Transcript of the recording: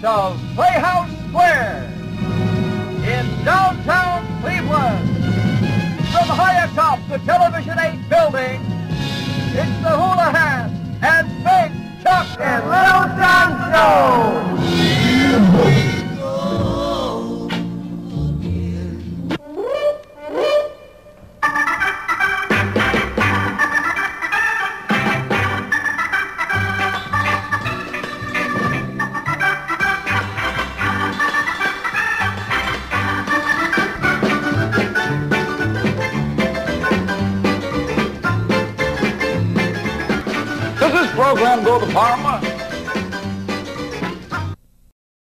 of Playhouse Square in downtown Cleveland. From high atop the Television 8 building, it's the Houlihan and Big Chuck and Little John Show. Does this program go to Parma?